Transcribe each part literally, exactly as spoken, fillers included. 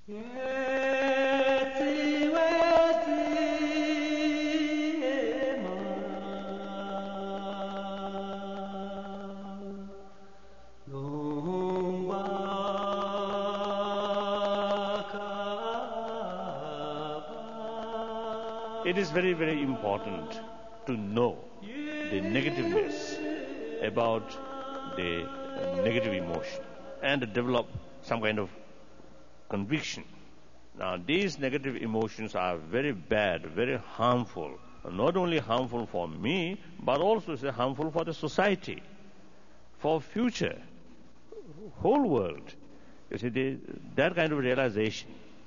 It is very, very important to know the negativeness about the negative emotion and to develop some kind of conviction. Now, these negative emotions are very bad, very harmful. Not only harmful for me, but also it's harmful for the society, for future, whole world. You see, the, that kind of realization,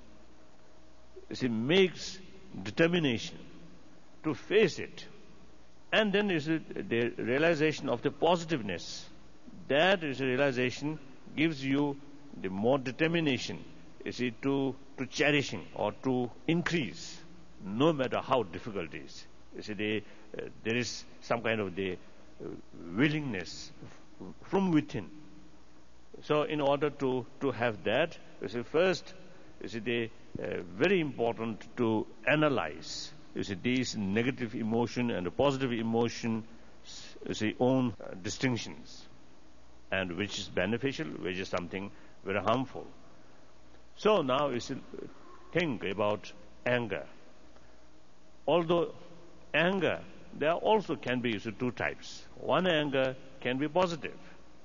you see, makes determination to face it. And then is it the realization of the positiveness. That is a realization gives you the more determination, you see, to, to cherishing or to increase, no matter how difficult it is. You see, the, uh, there is some kind of the uh, willingness f- from within. So in order to, to have that, you see, first, you see, the uh, very important to analyze, you see, these negative emotion and the positive emotion, you see, own uh, distinctions, and which is beneficial, which is something very harmful. So now you see, think about anger. Although anger, there also can be, you see, two types. One anger can be positive,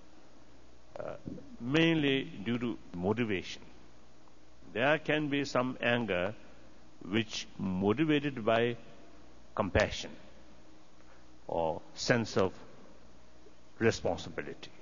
uh, mainly due to motivation. There can be some anger which motivated by compassion or sense of responsibility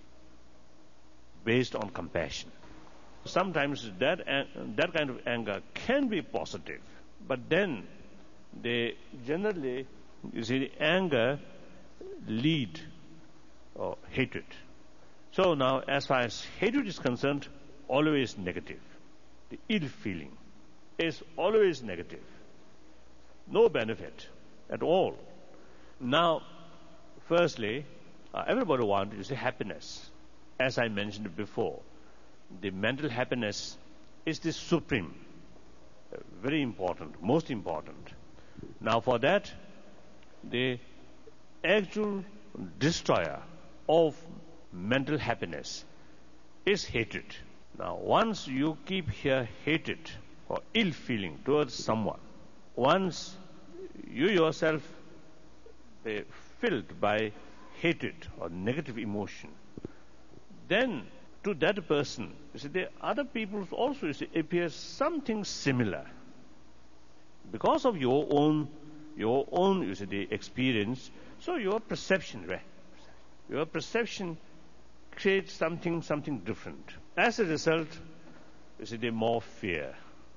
based on compassion. Sometimes that that kind of anger can be positive, but then they generally, you see, the anger lead or hatred. So now, as far as hatred is concerned, always negative. The ill feeling is always negative. No benefit at all. Now, firstly, uh, everybody wants to see happiness. As I mentioned before, the mental happiness is the supreme, uh, very important, most important. Now, for that, the actual destroyer of mental happiness is hatred. Now, once you keep here hatred or ill feeling towards someone, once you yourself are filled by hatred or negative emotion, then to that person, you see, the other people also, you see, appears something similar. Because of your own, your own, you see, the experience, so your perception, right? Your perception creates something, something different. As a result, you see, the more fear,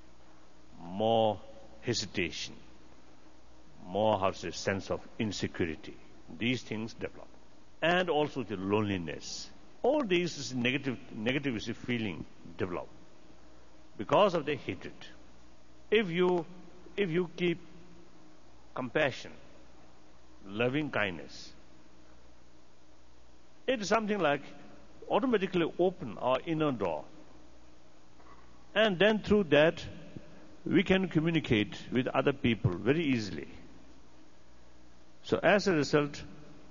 more hesitation, more, how to say, sense of insecurity. These things develop. And also the loneliness. All these is negative, negative is feeling develop because of the hatred. If you, if you keep compassion, loving kindness, it is something like automatically open our inner door. And then through that, we can communicate with other people very easily. So as a result,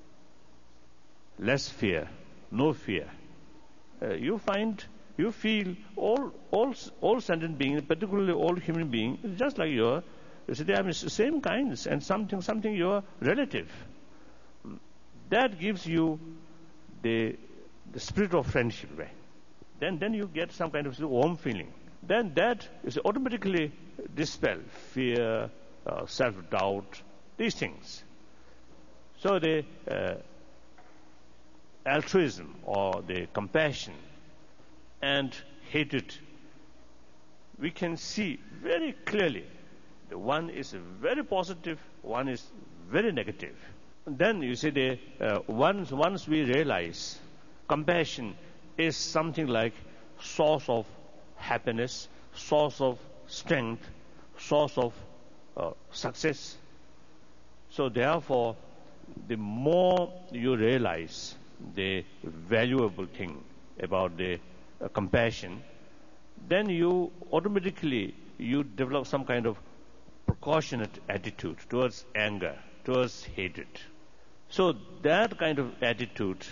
less fear, no fear. Uh, you find, you feel all, all, all sentient beings, particularly all human beings, just like you are. You see, they are the same kinds, and something, something your relative. That gives you the the spirit of friendship, right? Then, then you get some kind of warm feeling. Then that is automatically dispel fear, uh, self-doubt, these things. So the uh, altruism or the compassion and hatred, we can see very clearly. The one is very positive, one is very negative. And then you see, the uh, once once we realize compassion is something like source of happiness, source of strength, source of uh, success. So therefore, the more you realize the valuable thing about the uh, compassion, then you automatically, you develop some kind of proportionate attitude towards anger, towards hatred. So that kind of attitude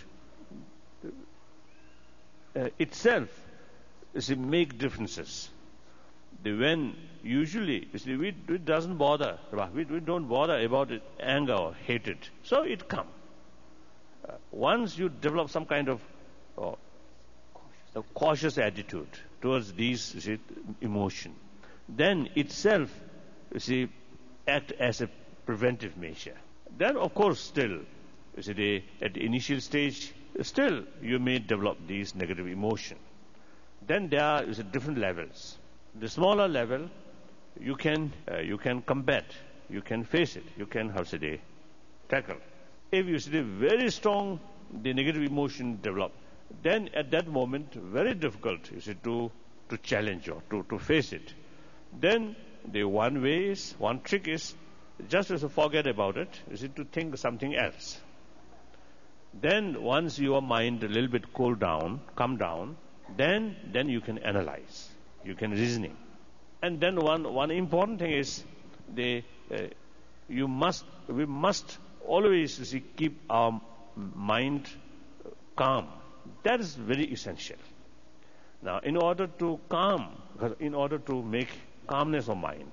uh, itself, you see, make differences. The when usually, you see, we, it doesn't bother, we, we don't bother about it, anger or hatred. So it comes. Uh, once you develop some kind of uh, a cautious attitude towards these, you see, emotion, then itself, you see, act as a preventive measure. Then, of course, still, you see, the, at the initial stage, still you may develop these negative emotion. Then there are, you see, different levels. The smaller level, you can uh, you can combat, you can face it, you can, how say, tackle. If you see the very strong, the negative emotion develop, then at that moment, very difficult, you see, to to challenge or to, to face it. Then the one way is, one trick is, just to forget about it, you see, to think something else. Then once your mind a little bit cool down, calm down, then then you can analyze. You can reasoning. And then one, one important thing is the uh, you must we must always you see, keep our mind calm. That is very essential. Now, in order to calm, in order to make calmness of mind,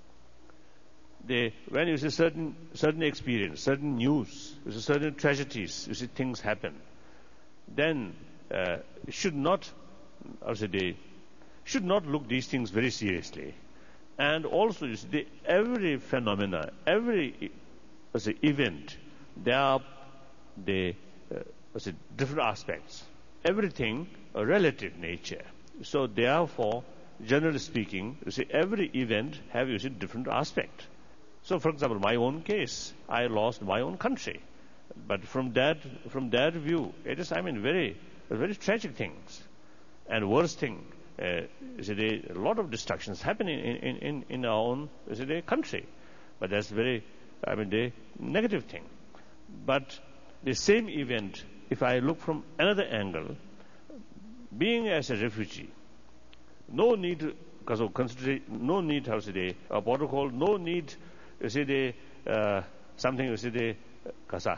the, when you see certain certain experience, certain news, you see certain tragedies, you see things happen, then uh, should not, also they should not look these things very seriously. And also, you see, the, every phenomena, every as a event, there are the uh, as a different aspects. Everything a relative nature. So therefore, generally speaking, you see, every event have you see different aspect. So, for example, my own case, I lost my own country, but from that from that view, it is, I mean, very very tragic things, and worst thing. Uh, is it a, a lot of destructions happening in, in, in, in our own is it a country, but that's very, I mean, the negative thing. But the same event, if I look from another angle, being as a refugee, no need, because of consider, no need, how say a protocol, no need, you see the uh, something, you see the kasa,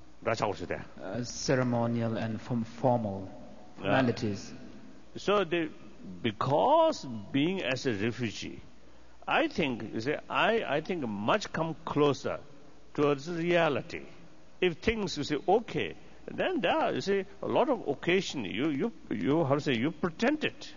uh, ceremonial and form, formal formalities. Uh, so the because being as a refugee, I think, you see, I, I think much come closer towards reality. If things, you say, okay, then there are, you see, a lot of occasion, you, you, you, how to say, you pretend it.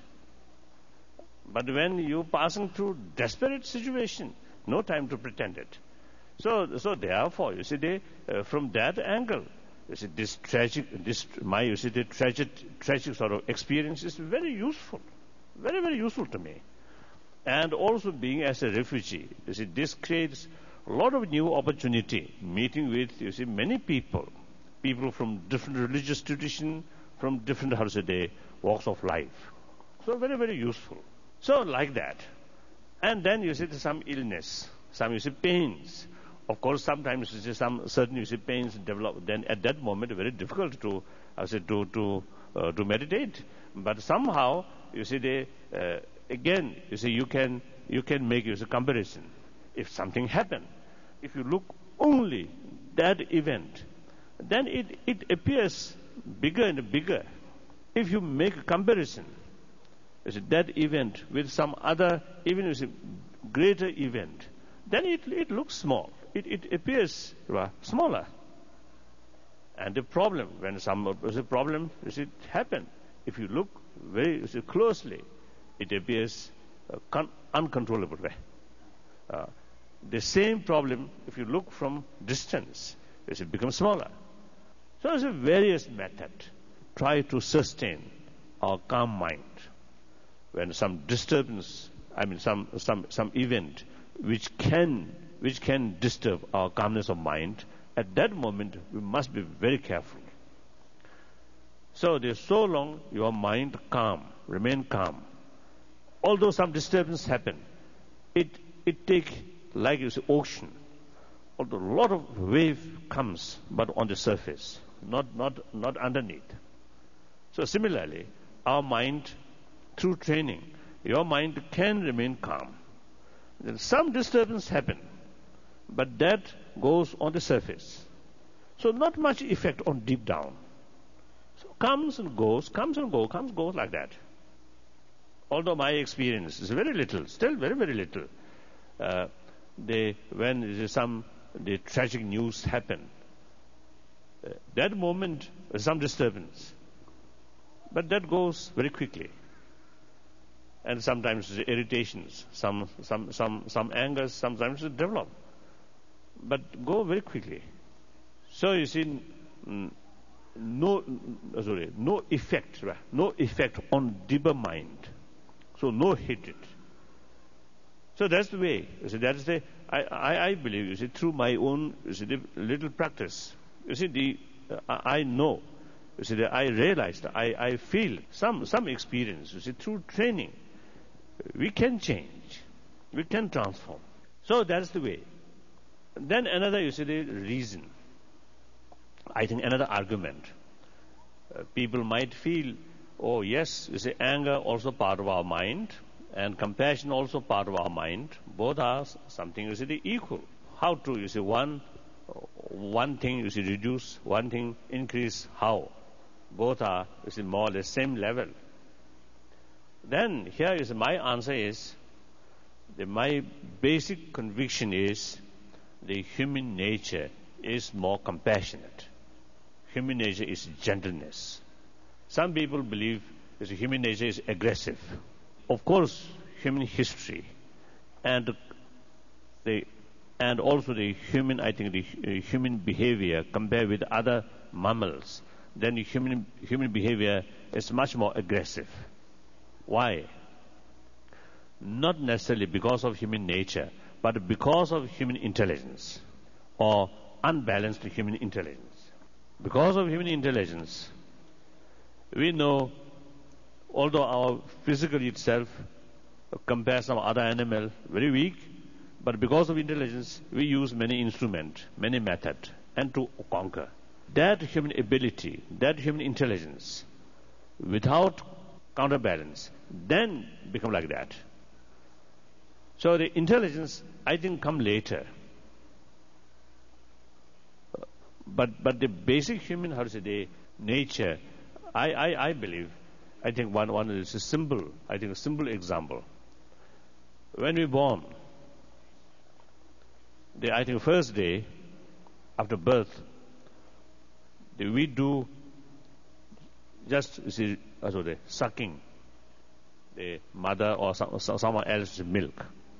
But when you passing through desperate situation, no time to pretend it. So, so therefore, you see, they, uh, from that angle, you see, this tragic, this, my, you see, the tragic, tragic sort of experience is very useful. Very, very useful to me. And also being as a refugee, you see, this creates a lot of new opportunity, meeting with, you see, many people, people from different religious tradition, from different, how to say, walks of life. So very, very useful. So like that. And then you see some illness, some you see pains. Of course, sometimes you see some certain you see pains develop. Then at that moment, very difficult to, I say, to to uh, to meditate. But somehow, you see, they, uh, again, you see, you can you can make you see, comparison. If something happened, if you look only that event, then it it appears bigger and bigger. If you make a comparison, you see, that event with some other, even you see, greater event, then it it looks small. It it appears uh, smaller. And the problem, when some a problem, you see, happen, if you look very you see, closely, it appears uh, con- uncontrollable way. Uh, the same problem, if you look from distance, it becomes smaller. So there's a various method. Try to sustain our calm mind. When some disturbance, I mean some some some event which can which can disturb our calmness of mind, at that moment we must be very careful. So there's so long your mind calm, remain calm. Although some disturbance happen, it it take like you say ocean. Although a lot of wave comes, but on the surface, not not not underneath. So similarly, our mind, through training, your mind can remain calm. Then some disturbance happen, but that goes on the surface. So not much effect on deep down. So comes and goes, comes and goes, comes and goes like that. Although my experience is very little, still very, very little. Uh, they, when some the tragic news happen, uh, that moment, uh, some disturbance. But that goes very quickly. And sometimes the irritations, some, some, some, some angers, sometimes develop. But go very quickly. So you see, mm, no, sorry, no effect, right? No effect on deeper mind. So no hatred. So that's the way. You see, that is the, I, I, I believe, you see, through my own, you see, the little practice. You see, the, uh, I know, you see, the, I realized, I, I feel some, some experience, you see, through training, we can change. We can transform. So that's the way. Then another, you see, the reason. I think another argument. Uh, people might feel, oh yes, you see, anger also part of our mind, and compassion also part of our mind. Both are something, you see, the equal. How to, you see, one, one thing, you see, reduce, one thing increase, how? Both are, you see, more or less same level. Then here is my answer is, the, my basic conviction is, the human nature is more compassionate. Human nature is gentleness. Some people believe that human nature is aggressive. Of course, human history and the and also the human, I think the uh, human behavior compared with other mammals, then the human human behavior is much more aggressive. Why? Not necessarily because of human nature, but because of human intelligence or unbalanced human intelligence. Because of human intelligence, we know, although our physical itself compared to some other animal very weak, but because of intelligence, we use many instruments, many methods, and to conquer. That human ability, that human intelligence, without counterbalance, then become like that. So the intelligence, I think, come later. But but the basic human, how to say, the nature, I, I, I believe, I think one one is a simple, I think a simple example. When we born, the I think first day after birth, the, we do just you see, also the sucking the mother or some, someone else's milk.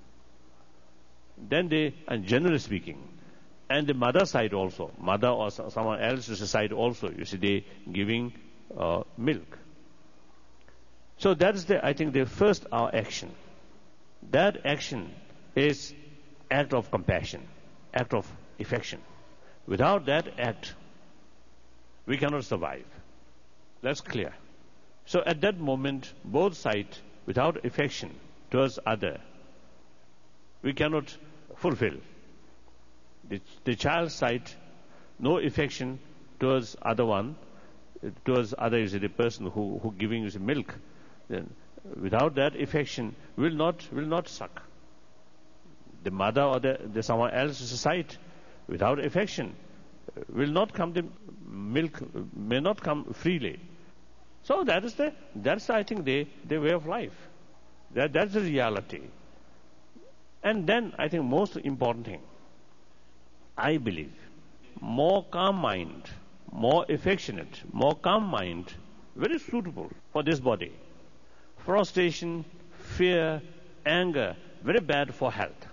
Then they, and generally speaking, and the mother side also, mother or someone else's side also, you see, they giving uh, milk. So that is the, I think, the first our action. That action is act of compassion, act of affection. Without that act, we cannot survive. That's clear. So at that moment, both sides, without affection towards other, we cannot fulfill. The, the child's side, no affection towards other one, towards other is the person who, who giving you milk. Then without that affection, will not will not suck. The mother or the, the someone else's side, without affection, will not come. The milk may not come freely. So that is the that's I think the the way of life. That that's the reality. And then I think most important thing, I believe, more calm mind, more affectionate, more calm mind, very suitable for this body. Frustration, fear, anger, very bad for health.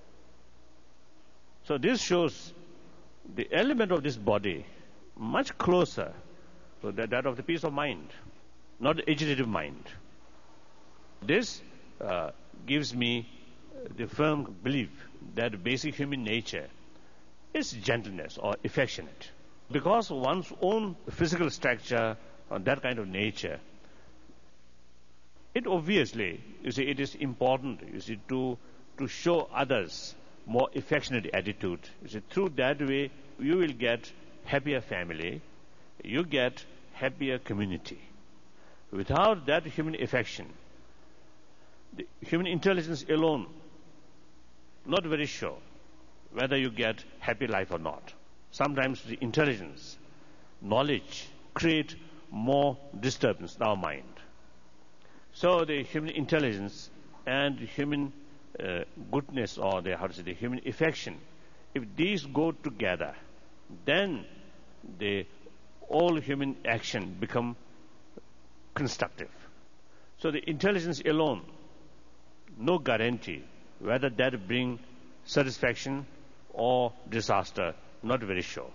So this shows the element of this body much closer to that, that of the peace of mind, not the agitative mind. This uh, gives me the firm belief that basic human nature is gentleness or affectionate. Because one's own physical structure or that kind of nature, it obviously, you see, it is important, you see, to, to show others more affectionate attitude. You see, through that way, you will get happier family, you get happier community. Without that human affection, The human intelligence alone, not very sure whether you get happy life or not. Sometimes the intelligence, knowledge, create more disturbance in our mind. So the human intelligence and human uh, goodness, or the, how to say, the human affection, if these go together, then the all human action become constructive. So the intelligence alone, no guarantee whether that bring satisfaction or disaster, not very sure.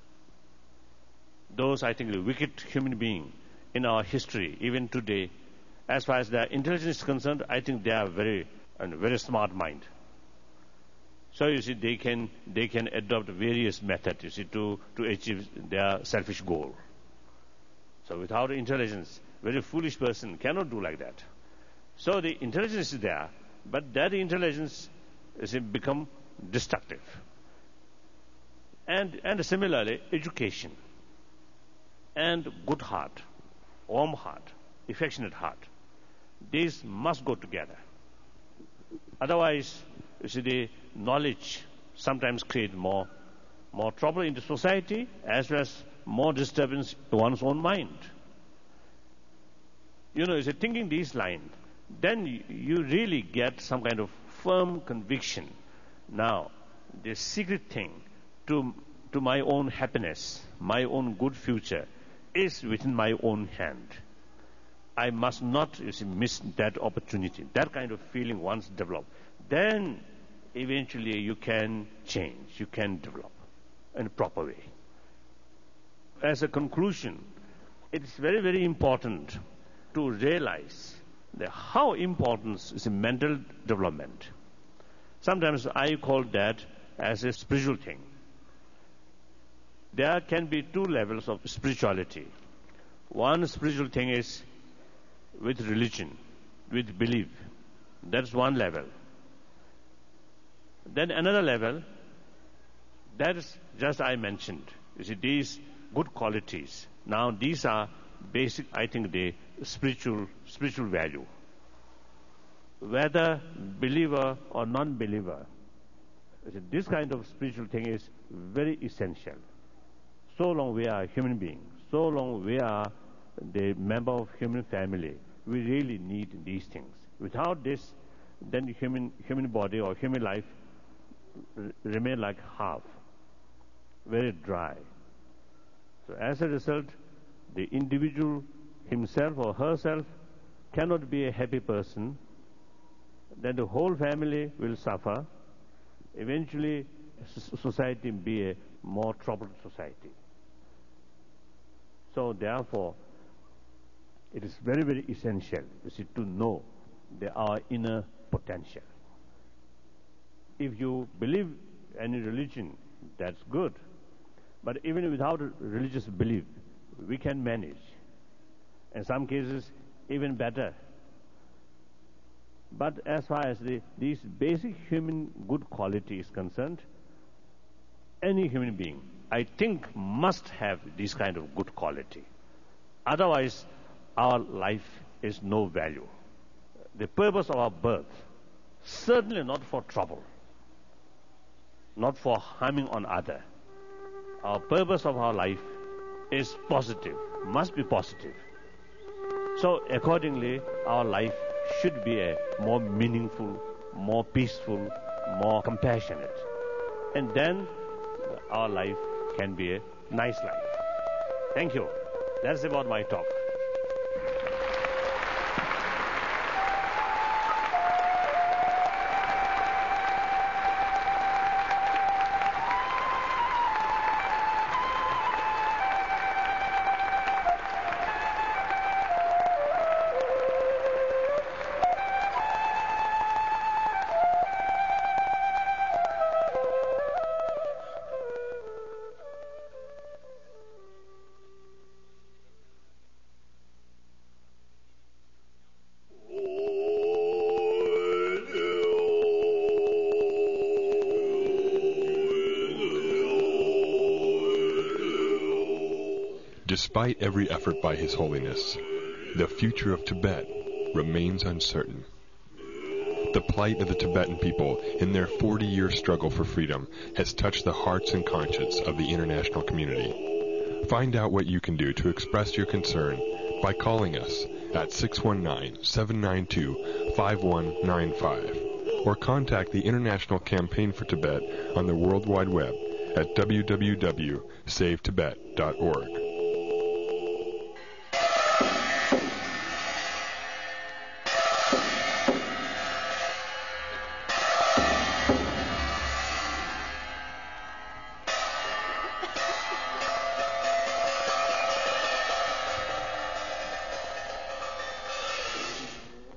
Those, I think, the wicked human being in our history, even today, as far as their intelligence is concerned, I think they are very, a very smart mind. So you see, they can they can adopt various methods, you see, to, to achieve their selfish goal. So without intelligence, very foolish person cannot do like that. So the intelligence is there, but that intelligence is become destructive. And and similarly, education and good heart, warm heart, affectionate heart, these must go together. Otherwise, you see, the knowledge sometimes create more, more trouble in the society, as well as more disturbance to one's own mind. You know, if you're thinking these lines, then you, you really get some kind of firm conviction. Now, the secret thing to, to my own happiness, my own good future, is within my own hand. I must not, you see, miss that opportunity. That kind of feeling once developed, then eventually you can change, you can develop in a proper way. As a conclusion, it is very, very important to realize that how important is mental development. Sometimes I call that as a spiritual thing. There can be two levels of spirituality. One spiritual thing is with religion, with belief. That's one level. Then another level, that is just I mentioned. You see, these good qualities. Now these are basic, I think, the spiritual spiritual value. Whether believer or non-believer, this kind of spiritual thing is very essential. So long we are human beings, so long we are the member of human family, we really need these things. Without this, then the human human body or human life r- remain like half, very dry. So as a result, the individual himself or herself cannot be a happy person, then the whole family will suffer. Eventually, society will be a more troubled society. So therefore, it is very, very essential, you see, to know the, our inner potential. If you believe any religion, that's good. But even without a religious belief, we can manage. In some cases, even better. But as far as the, these basic human good quality is concerned, any human being, I think, must have this kind of good quality. Otherwise, our life is no value. The purpose of our birth, certainly not for trouble, not for harming on others. Our purpose of our life is positive, must be positive. So accordingly, our life should be a more meaningful, more peaceful, more compassionate. And then our life can be a nice life. Thank you. That's about my talk. Despite every effort by His Holiness, the future of Tibet remains uncertain. The plight of the Tibetan people in their forty-year struggle for freedom has touched the hearts and conscience of the international community. Find out what you can do to express your concern by calling us at six one nine, seven nine two, five one nine five or contact the International Campaign for Tibet on the World Wide Web at w w w dot save tibet dot org.